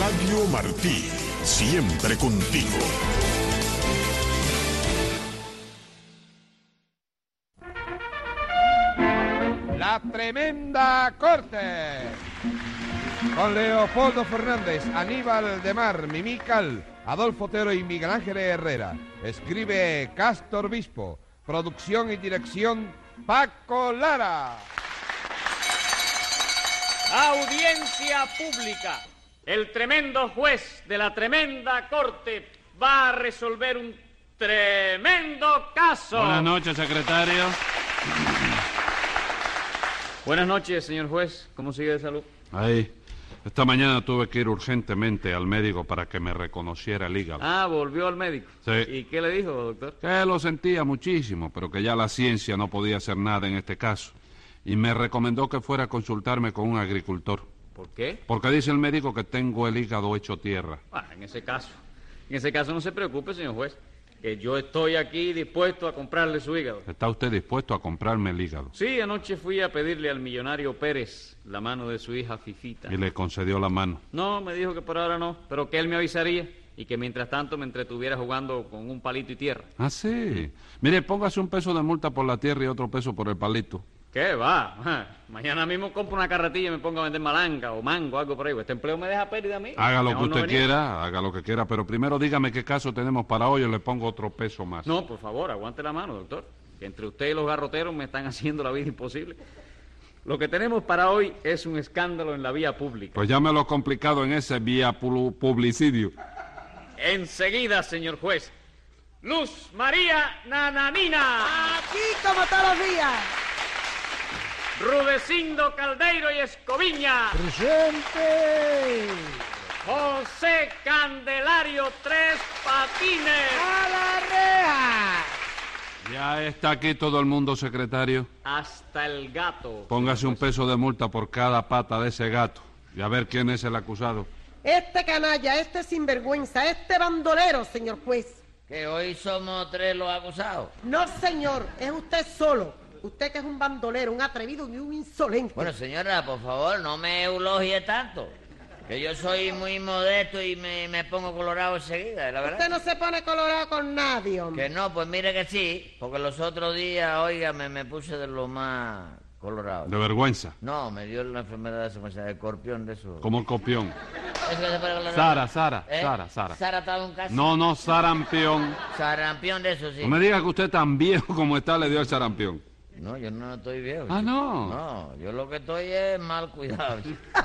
Radio Martí, siempre contigo. La Tremenda Corte, con Leopoldo Fernández, Aníbal de Mar, Mimical, Adolfo Otero y Miguel Ángel Herrera. Escribe Castor Bispo. Producción y dirección Paco Lara. Audiencia pública. El tremendo juez de la tremenda corte va a resolver un tremendo caso. Buenas noches, secretario. Buenas noches, señor juez. ¿Cómo sigue de salud? Ahí. Esta mañana tuve que ir urgentemente al médico para que me reconociera el hígado. Ah, volvió al médico. Sí. ¿Y qué le dijo, doctor? Que lo sentía muchísimo, pero que ya la ciencia no podía hacer nada en este caso. Y me recomendó que fuera a consultarme con un agricultor. ¿Por qué? Porque dice el médico que tengo el hígado hecho tierra. En ese caso no se preocupe, señor juez, que yo estoy aquí dispuesto a comprarle su hígado. ¿Está usted dispuesto a comprarme el hígado? Sí, anoche fui a pedirle al millonario Pérez la mano de su hija Fifita. Y le concedió la mano. No, me dijo que por ahora no, pero que él me avisaría y que mientras tanto me entretuviera jugando con un palito y tierra. Ah, sí. Mire, póngase un peso de multa por la tierra y otro peso por el palito. ¿Qué va? Mañana mismo compro una carretilla y me pongo a vender malanga o mango, algo por ahí. Este empleo me deja pérdida a mí. Haga lo que Mejor no usted venir. quiera, haga lo que quiera, pero primero dígame qué caso tenemos para hoy o le pongo otro peso más. No, por favor, aguante la mano, doctor. Que entre usted y los garroteros me están haciendo la vida imposible. Lo que tenemos para hoy es un escándalo en la vía pública. Pues ya me lo he complicado en ese vía publicidio. Enseguida, señor juez. Luz María Nananina. Aquí como todos los días. Rudecindo Caldeiro y Escoviña. ¡Presente! José Candelario Tres Patines. ¡A la reja! Ya está aquí todo el mundo, secretario. Hasta el gato. Póngase un peso de multa por cada pata de ese gato. Y a ver quién es el acusado. Este canalla, este sinvergüenza, este bandolero, señor juez. Que hoy somos 3 los acusados. No, señor, es usted solo. Usted que es un bandolero, un atrevido y un insolente. Bueno, señora, por favor, no me eulogie tanto. Que yo soy muy modesto y me pongo colorado enseguida, la verdad. Usted no se pone colorado con nadie, hombre. Que no, pues mire que sí, porque los otros días, oiga, me puse de lo más colorado. De vergüenza. No, me dio la enfermedad esa, el escorpión de eso. Como el copión. ¿Eso que se pone colorado? Sara. Sara estaba en casa. No, sarampión. Sarampión de eso, sí. No me diga que usted tan viejo como está le dio el sarampión. No, yo no estoy viejo. Ah, chico. ¿no? No, yo lo que estoy es mal cuidado.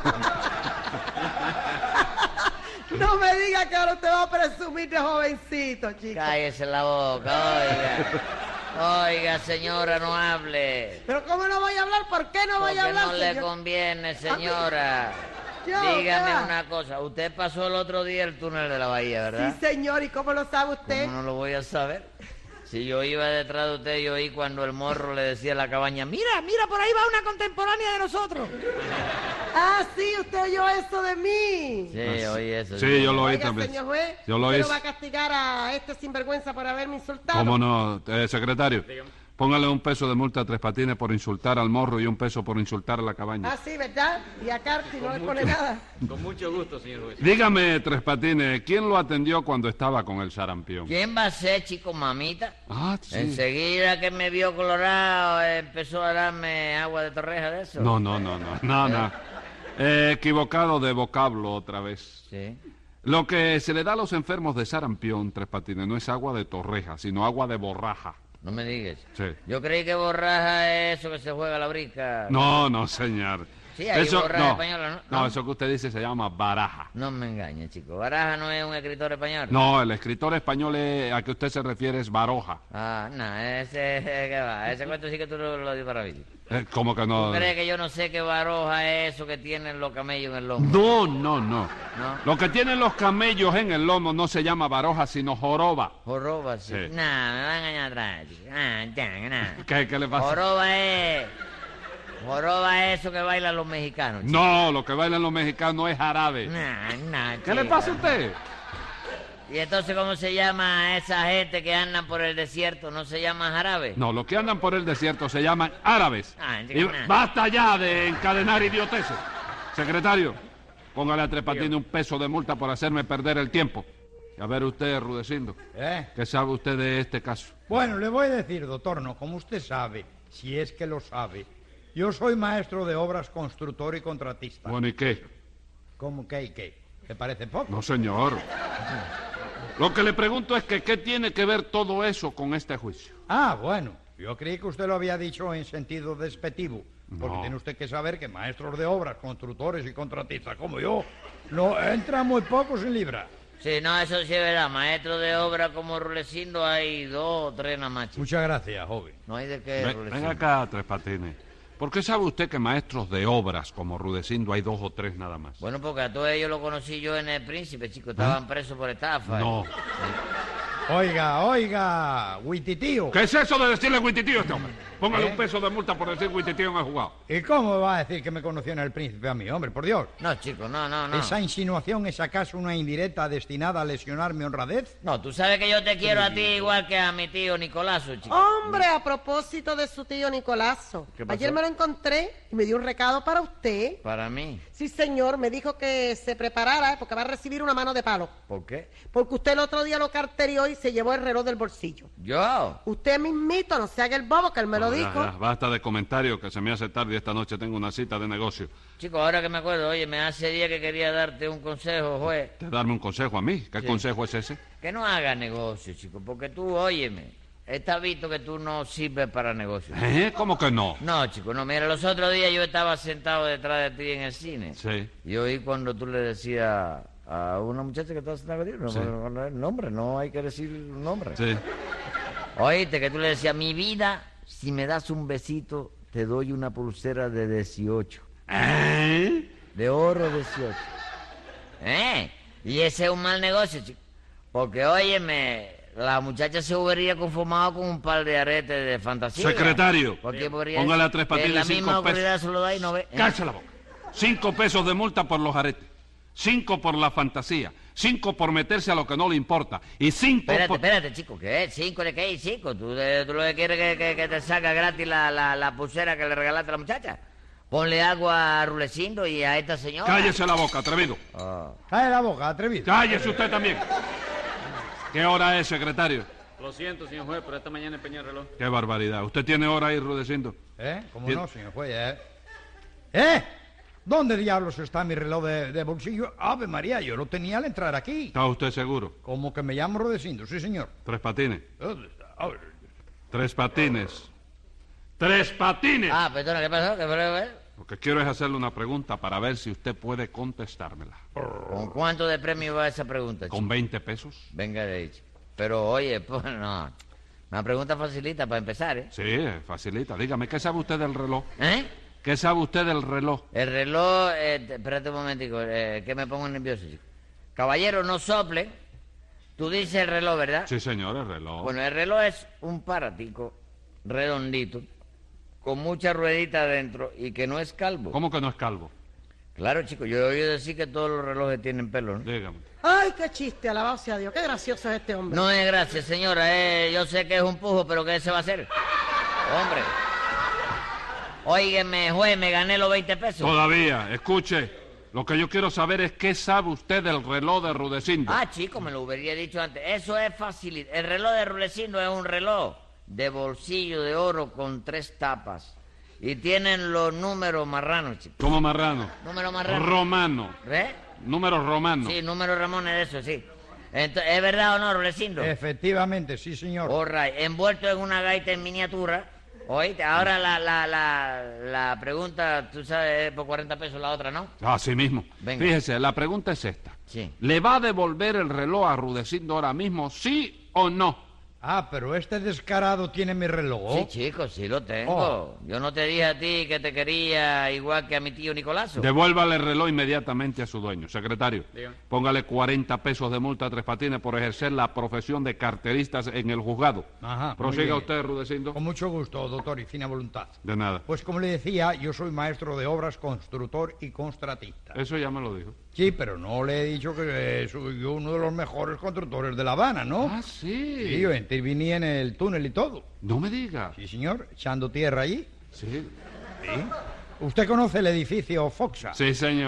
No me diga que ahora usted va a presumir de jovencito, chico. Cállese la boca, oiga. Oiga, señora, no hable. Pero ¿cómo no voy a hablar? ¿Por qué no voy a Porque hablar, no le señor? conviene, señora. Yo, Dígame ¿qué? una cosa. Usted pasó el otro día el túnel de la bahía, ¿verdad? Sí, señor, ¿y cómo lo sabe usted? ¿Cómo no lo voy a saber? Si yo iba detrás de usted, yo oí cuando el morro le decía a la cabaña, mira, por ahí va una contemporánea de nosotros. Ah, sí, usted oyó eso de mí. Sí, oí eso. Sí, yo lo oí Oiga, también. señor juez, Yo lo ¿usted oí. no va a castigar a este sinvergüenza por haberme insultado? ¿Cómo no? Secretario, póngale un peso de multa a Tres Patines por insultar al morro y un peso por insultar a la cabaña. Ah, sí, ¿verdad? Y a Carti no le pone nada. Con mucho gusto, señor juez. Dígame, Tres Patines, ¿quién lo atendió cuando estaba con el sarampión? ¿Quién va a ser, chico, mamita? Ah, sí. Enseguida que me vio colorado, empezó a darme agua de torreja de eso. No. Equivocado de vocablo otra vez. Sí. Lo que se le da a los enfermos de sarampión, Tres Patines, no es agua de torreja, sino agua de borraja. No me digas. Sí. Yo creí que borraja es eso que se juega a la brica. No, señor. Sí, hay borraja española, ¿no? No, eso que usted dice se llama baraja. No me engañe, chico. Baraja no es un escritor español. No, el escritor español a que usted se refiere es Baroja. Ah, no, ese, ¿qué va? Ese cuento sí que tú lo di para mí. ¿Cómo que no? ¿Tú crees que yo no sé qué baroja es eso que tienen los camellos en el lomo? No. ¿No? Lo que tienen los camellos en el lomo no se llama baroja, sino joroba. Joroba, sí. Sí. No, me va a engañar atrás, chico. ¿Qué le pasa? Joroba es eso que bailan los mexicanos, chico. No, lo que bailan los mexicanos es jarabe. ¿Qué le chico. pasa a usted? ¿Y entonces cómo se llama esa gente que andan por el desierto? ¿No se llama jarabe? No, los que andan por el desierto se llaman árabes. Ah, Y basta ya de encadenar idioteces. Secretario, Póngale a Tres Patines un peso de multa por hacerme perder el tiempo. Y a ver usted, Rudecindo, ¿qué sabe usted de este caso? Bueno, le voy a decir, doctor, no, como usted sabe, si es que lo sabe, yo soy maestro de obras, constructor y contratista. Bueno, ¿y qué? ¿Cómo qué y qué? ¿Le parece poco? No, señor. Lo que le pregunto es que ¿qué tiene que ver todo eso con este juicio? Ah, bueno, yo creí que usted lo había dicho en sentido despectivo, porque No. tiene usted que saber que maestros de obras, constructores y contratistas como yo, no entran muy pocos en libra. Sí, no, eso sí es verdad. Maestro de obra como Rulecindo hay 2 o 3 nada más, chico. Muchas gracias, joven. No hay de qué, Rulecindo. Venga acá, Tres Patines. ¿Por qué sabe usted que maestros de obras como Rudecindo hay 2 o 3 nada más? Bueno, porque a todos ellos los conocí yo en El Príncipe, chico. Estaban presos por estafa. No. Oiga, Huititío. ¿Qué es eso de decirle Huititío a este hombre? Póngale ¿Eh? un peso de multa por decir Huititío en el juzgado. ¿Y cómo va a decir que me conoció en El Príncipe a mí, hombre? Por Dios. No, chico, no. ¿Esa insinuación es acaso una indirecta destinada a lesionar mi honradez? No, tú sabes que yo te quiero a ti igual que a mi tío Nicolazo, chico. Hombre, a propósito de su tío Nicolazo. ¿Qué pasó? Ayer me lo encontré y me dio un recado para usted. Para mí. Sí, señor, me dijo que se preparara porque va a recibir una mano de palo. ¿Por qué? Porque usted el otro día lo carterió y se llevó el reloj del bolsillo. ¿Yo? Usted mismito, no se haga el bobo, que él me lo No, dijo. ya, basta de comentarios que se me hace tarde y esta noche tengo una cita de negocio. Chico, ahora que me acuerdo, oye, me hace día que quería darte un consejo, juez. ¿Te darme un consejo a mí? ¿Qué Sí. consejo es ese? Que no hagas negocio, chico, porque tú, óyeme, está visto que tú no sirves para negocio. ¿Cómo que no? No, chico, no. Mira, los otros días yo estaba sentado detrás de ti en el cine. Sí. Y oí cuando tú le decías a una muchacha que estaba sentada contigo, Sí. el nombre, no hay que decir un nombre. Sí. Oíste que tú le decías, mi vida, si me das un besito, te doy una pulsera de 18. De oro 18. Y ese es un mal negocio, chico. Porque, óyeme, la muchacha se hubiera conformado con un par de aretes de fantasía. Secretario, Porque podría póngale a decir Tres que Patines la 5 misma oscuridad pesos. se lo da y no ve. ¡Cállese la boca! 5 pesos de multa por los aretes. 5 por la fantasía. 5 por meterse a lo que no le importa. Y 5 Espérate, chico, ¿qué? ¿5 de qué? ¿5? ¿Tú lo que quieres que te salga gratis la pulsera que le regalaste a la muchacha? Ponle agua a Rulecindo y a esta señora. Cállese la boca, atrevido. Cae la boca, atrevido. Cállese usted también. ¿Qué hora es, secretario? Lo siento, señor juez, pero esta mañana empeñé el reloj. Qué barbaridad. ¿Usted tiene hora ahí, Rudecindo? ¿Cómo ¿Quién? no, señor juez? ¿Dónde diablos está mi reloj de bolsillo? Ave María, yo lo tenía al entrar aquí. ¿Está usted seguro? Como que me llamo Rodecindo, sí, señor. Tres Patines. ¿Dónde está? A ver. Tres Patines. ¡Tres Patines! Ah, perdona, ¿qué pasó? ¿Qué fue? Lo que quiero es hacerle una pregunta para ver si usted puede contestármela. ¿Con cuánto de premio va esa pregunta, chico? ¿Con 20 pesos? Venga de ahí, chico. Pero, oye, pues no. Una pregunta facilita para empezar, ¿eh? Sí, facilita. Dígame, ¿qué sabe usted del reloj? ¿Eh? ¿Qué sabe usted del reloj? El reloj, espérate un momentico, que me pongo nervioso, chico. Caballero, no sople. Tú dices el reloj, ¿verdad? Sí, señor, el reloj. Bueno, el reloj es un paratico redondito, con muchas rueditas adentro y que no es calvo. ¿Cómo que no es calvo? Claro, chico, yo he oído decir que todos los relojes tienen pelo, ¿no? Dígame. Ay, qué chiste, alabado sea Dios. Qué gracioso es este hombre. No es gracias, señora. Yo sé que es un pujo, pero ¿qué se va a hacer? Hombre. Óigame, juez, me gané los 20 pesos. Todavía, escuche. Lo que yo quiero saber es qué sabe usted del reloj de Rudecindo. Ah, chico, me lo hubiera dicho antes. Eso es fácil. El reloj de Rulecindo es un reloj de bolsillo de oro con 3 tapas. Y tienen los números marranos, chico. ¿Cómo marrano? Números marranos. Romano. ¿Eh? Números romanos. Sí, números Ramones de eso, sí. Entonces, ¿es verdad o no, Rulecindo? Efectivamente, sí, señor. All right. Envuelto en una gaita en miniatura. Oíste, ahora la pregunta, tú sabes, es por 40 pesos la otra, ¿no? Así mismo. Venga. Fíjese, la pregunta es esta. Sí. ¿Le va a devolver el reloj a Rudecindo ahora mismo, sí o no? Ah, pero este descarado tiene mi reloj. Sí, chico, sí lo tengo. Oh. Yo no te dije a ti que te quería igual que a mi tío Nicolazo. Devuélvale el reloj inmediatamente a su dueño. Secretario, Dígame. póngale 40 pesos de multa a Tres Patines por ejercer la profesión de carteristas en el juzgado. Ajá, muy Prosiga bien. usted, Rudecindo. Con mucho gusto, doctor, y fina voluntad. De nada. Pues como le decía, yo soy maestro de obras, constructor y contratista. Eso ya me lo dijo. Sí, pero no le he dicho que soy yo uno de los mejores constructores de La Habana, ¿no? Ah, sí. Sí, yo interviní en el túnel y todo. No me diga. Sí, señor, echando tierra allí. Sí. Sí. ¿Usted conoce el edificio Foxa? Sí, señor.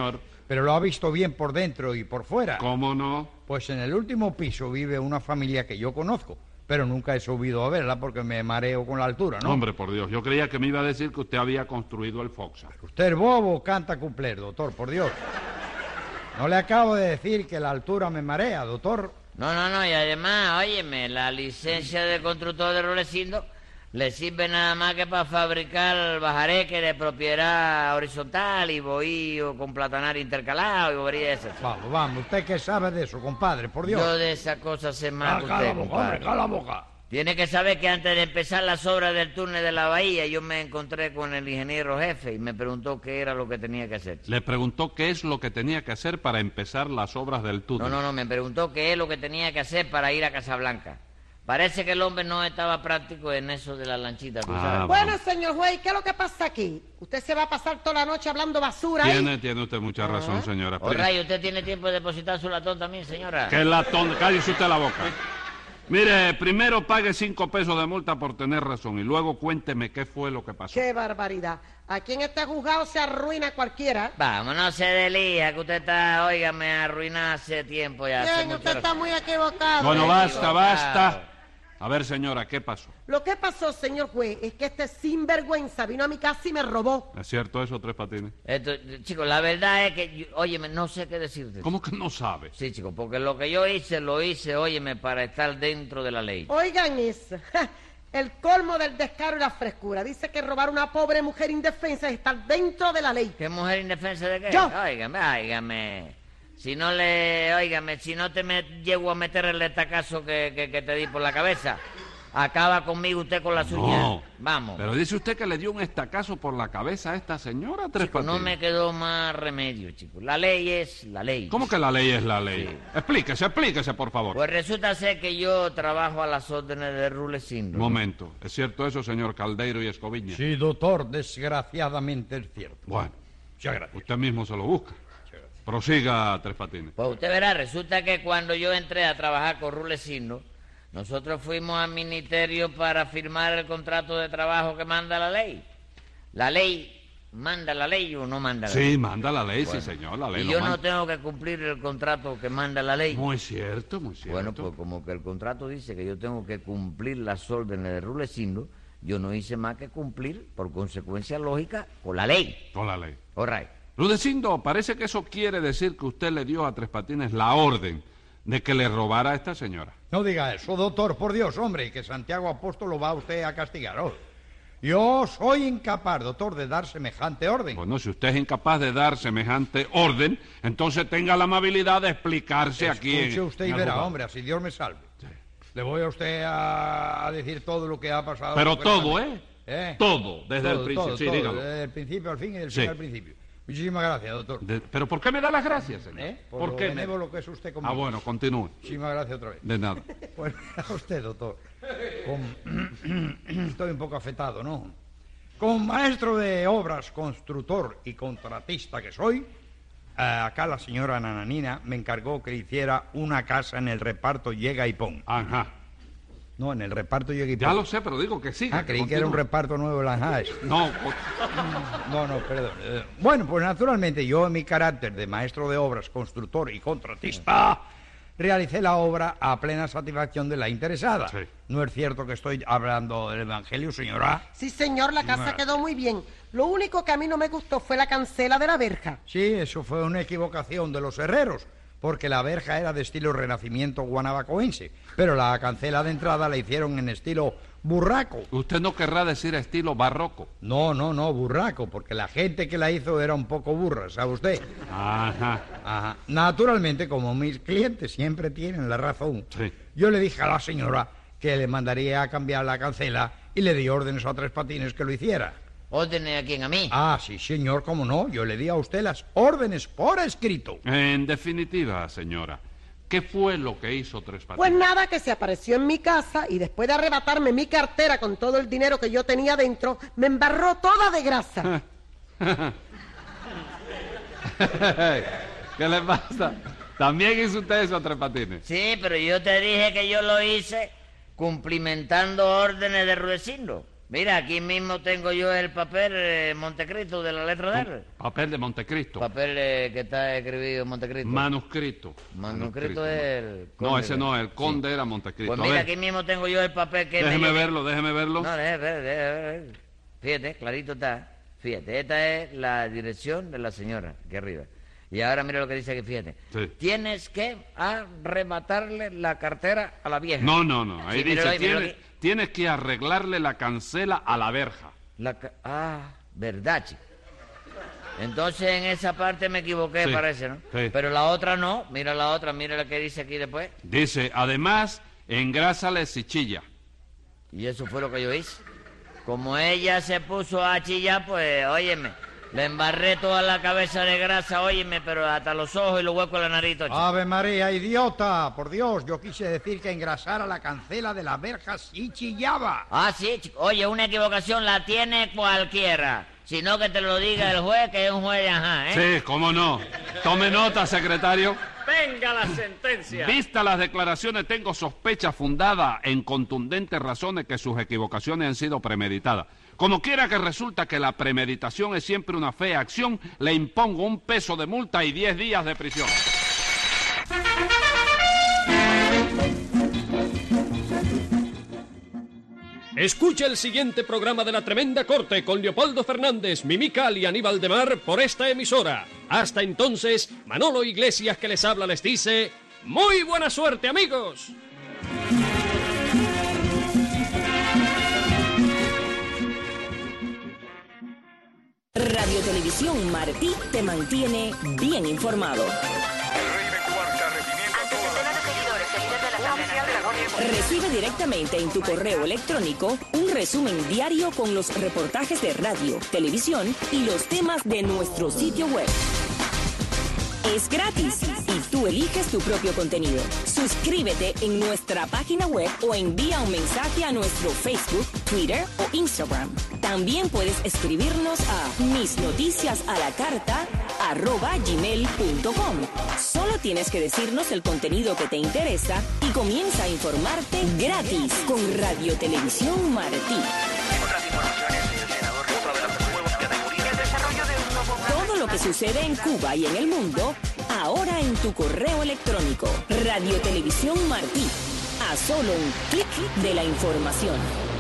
pero lo ha visto bien por dentro y por fuera. ¿Cómo no? Pues en el último piso vive una familia que yo conozco, pero nunca he subido a verla porque me mareo con la altura, ¿no? Hombre, por Dios, yo creía que me iba a decir que usted había construido el Foxa. Usted es bobo, canta cumpler, doctor, por Dios. No le acabo de decir que la altura me marea, doctor. No, y además, óyeme, la licencia de constructor de Rulecindo le sirve nada más que para fabricar bajareques de propiedad horizontal y bohío con platanario intercalado y bobería de esas. Vamos, ¿usted qué sabe de eso, compadre? Por Dios. Yo de esas cosas sé más que Cala usted, la boca, compadre. hombre, cala la boca. Tiene que saber que antes de empezar las obras del túnel de la bahía, yo me encontré con el ingeniero jefe y me preguntó qué era lo que tenía que hacer. Le preguntó qué es lo que tenía que hacer para empezar las obras del túnel. No, me preguntó qué es lo que tenía que hacer para ir a Casablanca. Parece que el hombre no estaba práctico en eso de la lanchita, tú sabes. Bueno, señor juez, ¿qué es lo que pasa aquí? ¿Usted se va a pasar toda la noche hablando basura ahí? Tiene usted mucha razón, señora. Oiga, ¿y usted tiene tiempo de depositar su latón también, señora? ¿Qué latón? Cállese usted la boca. Mire, primero pague 5 pesos de multa por tener razón y luego cuénteme qué fue lo que pasó. ¡Qué barbaridad! Aquí en este juzgado se arruina cualquiera. Vamos, no se delija, que usted está, óigame, arruinado hace tiempo ya. hace Bien, mucho usted está muy equivocado. Bueno, equivocado. basta. A ver, señora, ¿qué pasó? Lo que pasó, señor juez, es que este sinvergüenza vino a mi casa y me robó. ¿Es cierto eso, Tres Patines? Chicos, la verdad es que, óyeme, no sé qué decirte. ¿Cómo que no sabe? Sí, chicos, porque lo que yo hice, lo hice, óyeme, para estar dentro de la ley. Oigan eso. El colmo del descaro y la frescura. Dice que robar a una pobre mujer indefensa es estar dentro de la ley. ¿Qué mujer indefensa de qué? Yo. Óigame. Si no te llego a meter el estacazo que te di por la cabeza, acaba conmigo usted con las uñas. No. Vamos. Pero dice usted que le dio un estacazo por la cabeza a esta señora, Tres Chicos, Patines. no me quedó más remedio, chicos. La ley es la ley. ¿Cómo que la ley es la ley? Sí. Explíquese, por favor. Pues resulta ser que yo trabajo a las órdenes de Rulecindo. Momento. ¿Es cierto eso, señor Caldeiro y Escoviña? Sí, doctor, desgraciadamente es cierto. Bueno, Muchas gracias. usted mismo se lo busca. Prosiga, Tres Patines. Pues usted verá, resulta que cuando yo entré a trabajar con Rulecindo, nosotros fuimos al ministerio para firmar el contrato de trabajo que manda la ley. ¿La ley manda la ley o no manda la ley? Sí, manda la ley, Bueno, sí, señor, la ley y lo yo manda. no tengo que cumplir el contrato que manda la ley. Muy cierto, muy cierto. Bueno, pues como que el contrato dice que yo tengo que cumplir las órdenes de Rulecindo, yo no hice más que cumplir, por consecuencia lógica, con la ley. Con la ley. All right. Rudecindo, parece que eso quiere decir que usted le dio a Tres Patines la orden de que le robara a esta señora. No diga eso, doctor, por Dios, hombre, que Santiago Apóstol lo va usted a castigar. Oh. Yo soy incapaz, doctor, de dar semejante orden. Bueno, si usted es incapaz de dar semejante orden, entonces tenga la amabilidad de explicarse aquí. Escuche usted y en el verá, juzgado. hombre, así Dios me salve. Le voy a usted a decir todo lo que ha pasado. Pero porque- todo, ¿eh? Todo, desde el principio, sí, dígalo. Desde el principio al fin y del Sí. fin al principio. Muchísimas gracias, doctor. ¿Pero por qué me da las gracias, señor? Por lo qué? benévolo que es usted conmigo. Ah, bueno, continúe. Muchísimas gracias otra vez. De nada. Pues a usted, doctor. Estoy un poco afectado, ¿no? Como maestro de obras, constructor y contratista que soy, acá la señora Nananina me encargó que le hiciera una casa en el reparto Llega y Pon. Ajá. No, en el reparto Llega y Pon. Ya lo sé, pero digo que sí. Creí que era un reparto nuevo de las Haas. No, No, perdón. Bueno, pues naturalmente yo en mi carácter de maestro de obras, constructor y contratista, realicé la obra a plena satisfacción de la interesada. Sí. ¿No es cierto que estoy hablando del Evangelio, señora? Sí, señor, la casa quedó muy bien. Lo único que a mí no me gustó fue la cancela de la verja. Sí, eso fue una equivocación de los herreros, porque la verja era de estilo renacimiento guanabacoense, pero la cancela de entrada la hicieron en estilo burraco. usted no querrá decir estilo barroco. No, burraco, porque la gente que la hizo era un poco burra, ¿sabe usted? Ajá. Ajá. Naturalmente, como mis clientes siempre tienen la razón, Sí. yo le dije a la señora que le mandaría a cambiar la cancela y le di órdenes a Tres Patines que lo hiciera. ¿Órdenes a quién? ¿A mí? Ah, sí, señor, cómo no, yo le di a usted las órdenes por escrito. En definitiva, señora, ¿qué fue lo que hizo Tres Patines? Pues nada, que se apareció en mi casa y después de arrebatarme mi cartera con todo el dinero que yo tenía dentro, me embarró toda de grasa. ¿Qué le pasa? ¿También hizo usted eso, Tres Patines? Sí, pero yo te dije que yo lo hice cumplimentando órdenes de Rudecindo. Mira, aquí mismo tengo yo el papel Montecristo de la letra de él. Papel de Montecristo. Papel que está escribido en Montecristo. Manuscrito. Manuscrito es el conde. No, ese no, el conde era Montecristo. Pues mira, aquí mismo tengo yo el papel que déjeme me... verlo. No, déjeme ver. Fíjate, clarito está. Fíjate, esta es la dirección de la señora, aquí arriba. Y ahora mira lo que dice aquí, fíjate. Sí. Tienes que arrebatarle la cartera a la vieja. No. Ahí Sí, dice, míralo. tienes que arreglarle la cancela a la verja. Verdad, chico. Entonces en esa parte me equivoqué, Sí, parece, ¿no? sí. Pero la otra no. Mira la otra, mira lo que dice aquí después. Dice, además, engrásale si chilla. Y eso fue lo que yo hice. Como ella se puso a chillar, pues, óyeme, le embarré toda la cabeza de grasa, óyeme, pero hasta los ojos y los huecos de la nariz, chico. Ave María, idiota, por Dios, yo quise decir que engrasara la cancela de la verja si chillaba. Sí, chico. Oye, una equivocación la tiene cualquiera. Sino que te lo diga el juez, que es un juez de ajá, ¿eh? Sí, cómo no. Tome nota, secretario. Venga la sentencia. Vista las declaraciones, tengo sospecha fundada en contundentes razones que sus equivocaciones han sido premeditadas. Como quiera que resulta que la premeditación es siempre una fea acción, le impongo un peso de multa y 10 días de prisión. Escucha el siguiente programa de La Tremenda Corte con Leopoldo Fernández, Mimical y Aníbal de Mar por esta emisora. Hasta entonces, Manolo Iglesias que les habla les dice... ¡Muy buena suerte, amigos! Radio Televisión Martí te mantiene bien informado. Recibe directamente en tu correo electrónico un resumen diario con los reportajes de radio, televisión y los temas de nuestro sitio web. Es gratis y tú eliges tu propio contenido. Suscríbete en nuestra página web o envía un mensaje a nuestro Facebook, Twitter o Instagram. También puedes escribirnos a misnoticiasalacarta@gmail.com. Solo tienes que decirnos el contenido que te interesa y comienza a informarte gratis con Radio Televisión Martí. Todo lo que sucede en Cuba y en el mundo, ahora en tu correo electrónico. Radio Televisión Martí. A solo un clic de la información.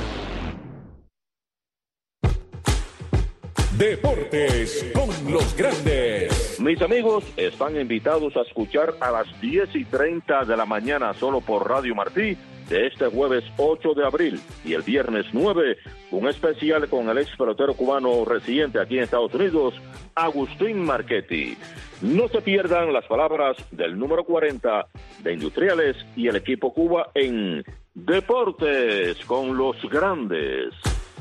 Deportes con los grandes. Mis amigos están invitados a escuchar a las 10:30 de la mañana solo por Radio Martí de este jueves 8 de abril y el viernes 9, un especial con el ex pelotero cubano residente aquí en Estados Unidos, Agustín Marchetti. No se pierdan las palabras del número 40 de Industriales y el equipo Cuba en Deportes con los grandes.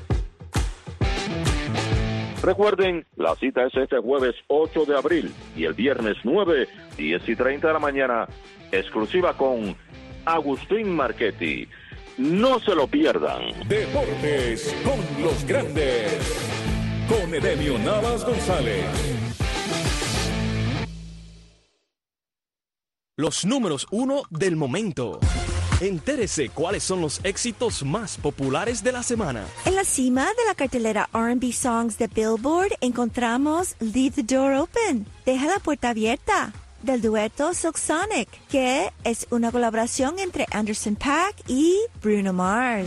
Recuerden, la cita es este jueves 8 de abril y el viernes 9, 10:30 de la mañana, exclusiva con Agustín Marchetti. No se lo pierdan. Deportes con los grandes. Con Edemio Navas González. Los números 1 del momento. Entérese cuáles son los éxitos más populares de la semana. En la cima de la cartelera R&B Songs de Billboard encontramos Leave the Door Open, Deja la puerta abierta, del dueto Silk Sonic, que es una colaboración entre Anderson .Paak y Bruno Mars.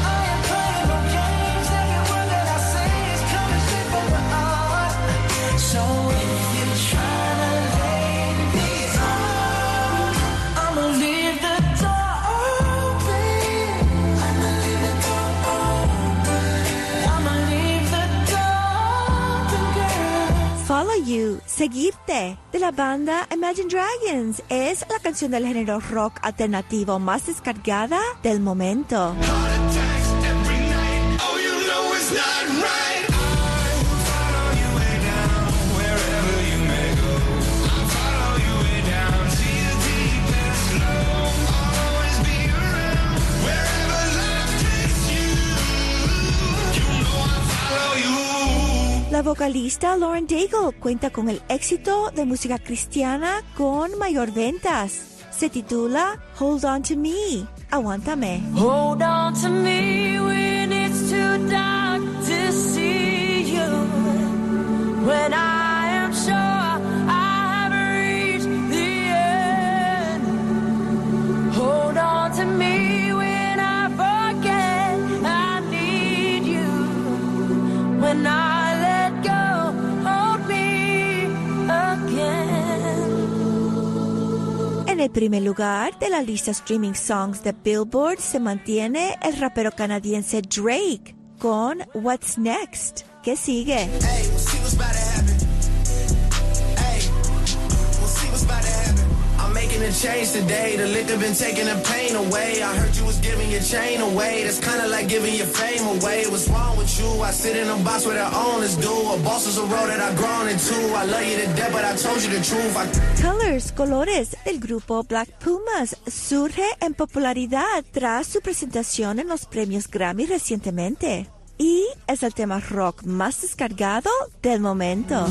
Follow You, Seguirte, de la banda Imagine Dragons, es la canción del género rock alternativo más descargada del momento. La vocalista Lauren Daigle cuenta con el éxito de música cristiana con mayor ventas. Se titula Hold On To Me, Aguántame. Hold on to me when it's too too dark to see you. When I am sure I have reached the end, hold on to me when I forget I need you. When I let go, hold me again. En el primer lugar de la lista Streaming Songs de Billboard se mantiene el rapero canadiense Drake con What's Next. ¿Qué sigue? Hey, we'll see what's about to happen. Hey, we'll see what's about to happen. I'm making a change today. The liquor been taking the pain away. I heard you was giving your chain away. That's kind of like giving your fame away. What's wrong with you? I sit in a box where the owners do. A boss is a road that I've grown into. I love you to death, but I told you the truth. Colors, Colores, del grupo Black Pumas, surge en popularidad tras su presentación en los premios Grammy recientemente. Y es el tema rock más descargado del momento.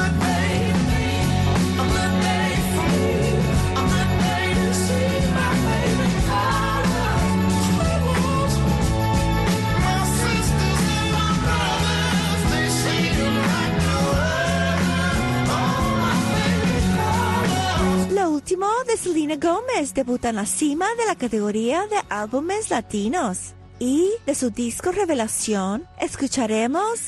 Lo último de Selena Gomez debuta en la cima de la categoría de álbumes latinos. Y de su disco Revelación escucharemos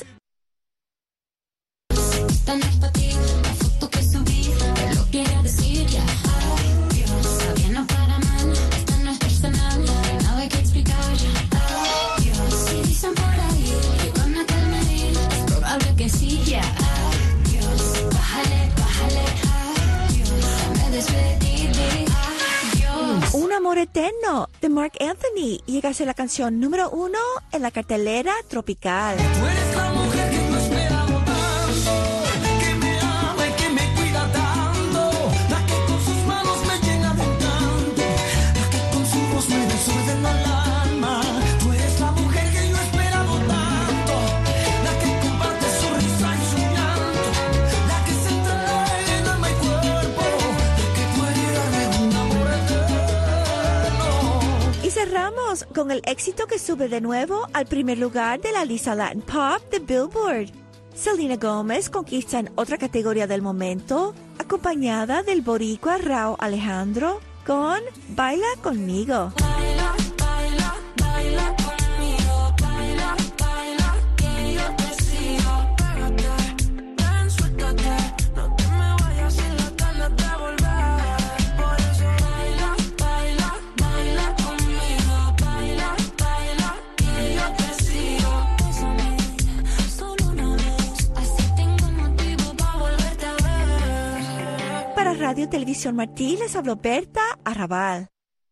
Esta no es pa' ti, la foto que subí, te lo quiero decir ya. Adiós, está bien o para mal, esto no es personal, nada hay que explicar. Adiós, si dicen por ahí que van a calmear, es probable que sí ya. Adiós, bájale, bájale. Adiós, me despedí de adiós. Un amor eterno de Marc Anthony llega a ser la canción número 1 en la cartelera tropical. Tú eres la mujer que no esperaba tanto, que me ama y que me cuida tanto, la que con sus manos me llena de encanto, la que con su voz me desordena el alma. Tú eres la mujer que yo he esperado tanto, la que comparte su risa y su llanto, la que se entrega en alma y cuerpo, la que puede darme un amor eterno. Y cerramos con el éxito que sube de nuevo al primer lugar de la lista Latin Pop de Billboard. Selena Gomez conquista en otra categoría del momento, acompañada del boricua Rauw Alejandro con Baila Conmigo. Baila, baila, baila conmigo, baila, baila, que yo te sigo. Pégate, ven, suéltate, no te me vayas sin las ganas de volver. Por eso baila, baila, baila conmigo, baila, baila, que yo te sigo. Bésame, solo una vez, así tengo motivo para volverte a ver. Para Radio Televisión Martí les habló Berta Arrabal.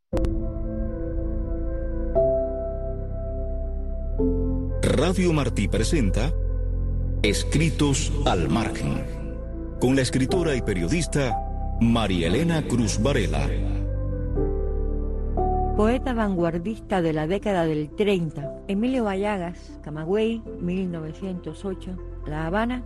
Radio Martí presenta Escritos al Margen, con la escritora y periodista María Elena Cruz Varela. Poeta vanguardista de la década del 30, Emilio Vallagas, Camagüey, 1908, La Habana,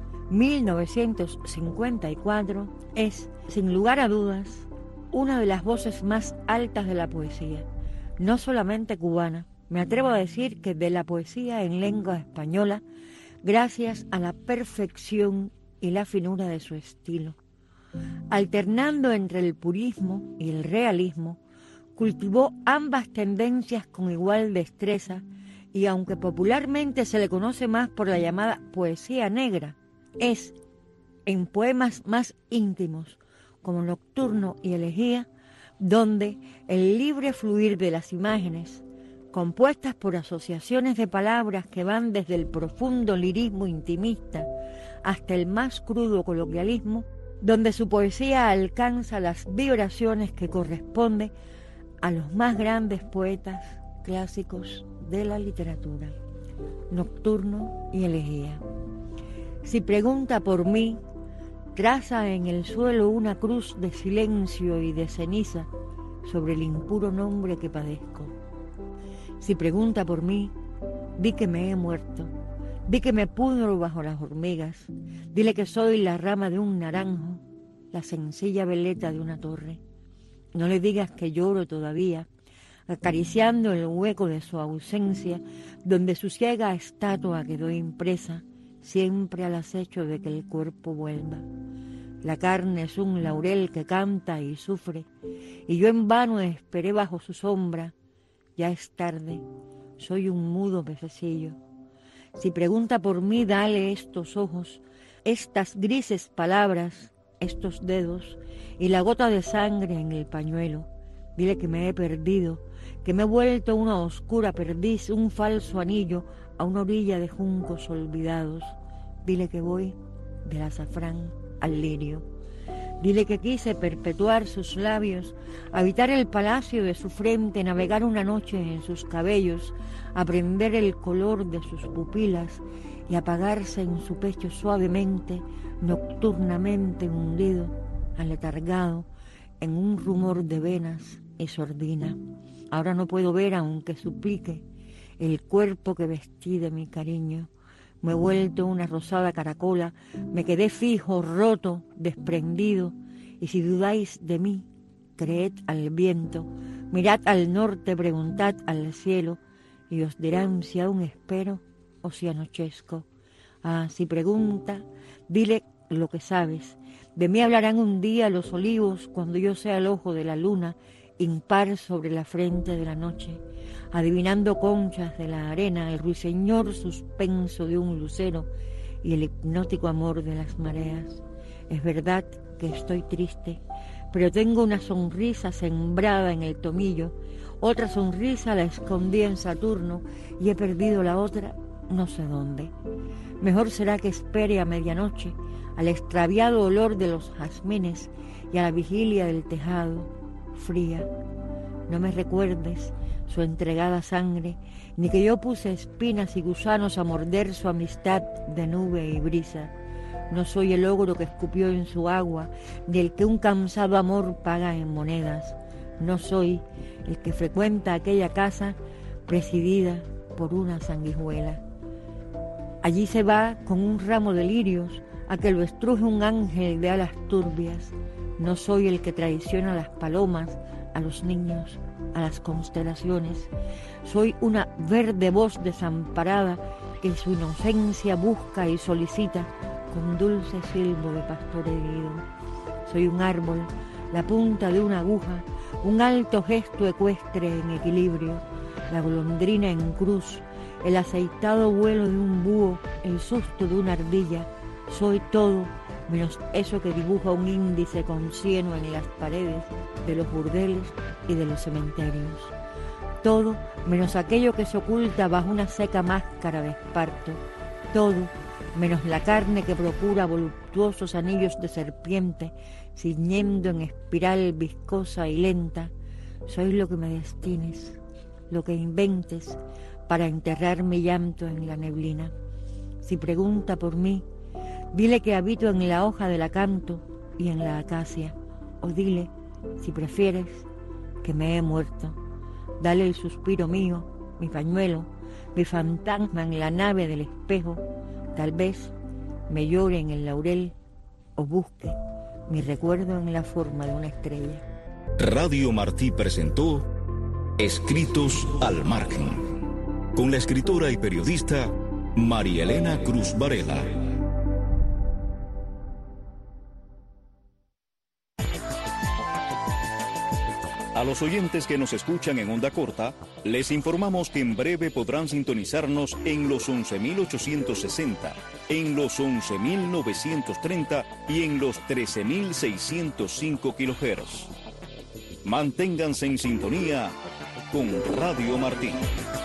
1954, es, sin lugar a dudas, una de las voces más altas de la poesía, no solamente cubana, me atrevo a decir que de la poesía en lengua española, gracias a la perfección y la finura de su estilo. Alternando entre el purismo y el realismo, cultivó ambas tendencias con igual destreza y aunque popularmente se le conoce más por la llamada poesía negra, es en poemas más íntimos como Nocturno y Elegía, donde el libre fluir de las imágenes, compuestas por asociaciones de palabras que van desde el profundo lirismo intimista hasta el más crudo coloquialismo, donde su poesía alcanza las vibraciones que corresponden a los más grandes poetas clásicos de la literatura. Nocturno y Elegía. Si pregunta por mí, traza en el suelo una cruz de silencio y de ceniza sobre el impuro nombre que padezco. Si pregunta por mí, di que me he muerto, di que me pudro bajo las hormigas, dile que soy la rama de un naranjo, la sencilla veleta de una torre. No le digas que lloro todavía, acariciando el hueco de su ausencia, donde su ciega estatua quedó impresa, siempre al acecho de que el cuerpo vuelva. La carne es un laurel que canta y sufre, y yo en vano esperé bajo su sombra. Ya es tarde, soy un mudo pececillo. Si pregunta por mí, dale estos ojos, estas grises palabras, estos dedos y la gota de sangre en el pañuelo. Dile que me he perdido, que me he vuelto una oscura perdiz, un falso anillo a una orilla de juncos olvidados. Dile que voy del azafrán al lirio. Dile que quise perpetuar sus labios, habitar el palacio de su frente, navegar una noche en sus cabellos, aprender el color de sus pupilas y apagarse en su pecho suavemente, nocturnamente hundido, aletargado, en un rumor de venas y sordina. Ahora no puedo ver, aunque suplique, el cuerpo que vestí de mi cariño. Me he vuelto una rosada caracola, me quedé fijo, roto, desprendido, y si dudáis de mí, creed al viento, mirad al norte, preguntad al cielo, y os dirán si aún espero o si anochezco. Ah, si pregunta, dile lo que sabes. De mí hablarán un día los olivos cuando yo sea el ojo de la luna, impar sobre la frente de la noche, adivinando conchas de la arena, el ruiseñor suspenso de un lucero y el hipnótico amor de las mareas. Es verdad que estoy triste, pero tengo una sonrisa sembrada en el tomillo, otra sonrisa la escondí en Saturno y he perdido la otra no sé dónde. Mejor será que espere a medianoche, al extraviado olor de los jazmines y a la vigilia del tejado fría. No me recuerdes su entregada sangre, ni que yo puse espinas y gusanos a morder su amistad de nube y brisa. No soy el ogro que escupió en su agua, ni el que un cansado amor paga en monedas. No soy el que frecuenta aquella casa presidida por una sanguijuela. Allí se va con un ramo de lirios a que lo estruje un ángel de alas turbias. No soy el que traiciona a las palomas, a los niños, a las constelaciones. Soy una verde voz desamparada que su inocencia busca y solicita con dulce silbo de pastor herido. Soy un árbol, la punta de una aguja, un alto gesto ecuestre en equilibrio, la golondrina en cruz, el aceitado vuelo de un búho, el susto de una ardilla. Soy todo menos eso que dibuja un índice con cieno en las paredes de los burdeles y de los cementerios. Todo menos aquello que se oculta bajo una seca máscara de esparto. Todo menos la carne que procura voluptuosos anillos de serpiente, ciñendo en espiral viscosa y lenta. Soy lo que me destines, lo que inventes para enterrar mi llanto en la neblina. Si pregunta por mí, dile que habito en la hoja del acanto y en la acacia. O dile, si prefieres, que me he muerto. Dale el suspiro mío, mi pañuelo, mi fantasma en la nave del espejo. Tal vez me llore en el laurel o busque mi recuerdo en la forma de una estrella. Radio Martí presentó Escritos al Margen, con la escritora y periodista María Elena Cruz Varela. A los oyentes que nos escuchan en onda corta, les informamos que en breve podrán sintonizarnos en los 11.860, en los 11.930 y en los 13.605 kHz. Manténganse en sintonía con Radio Martí.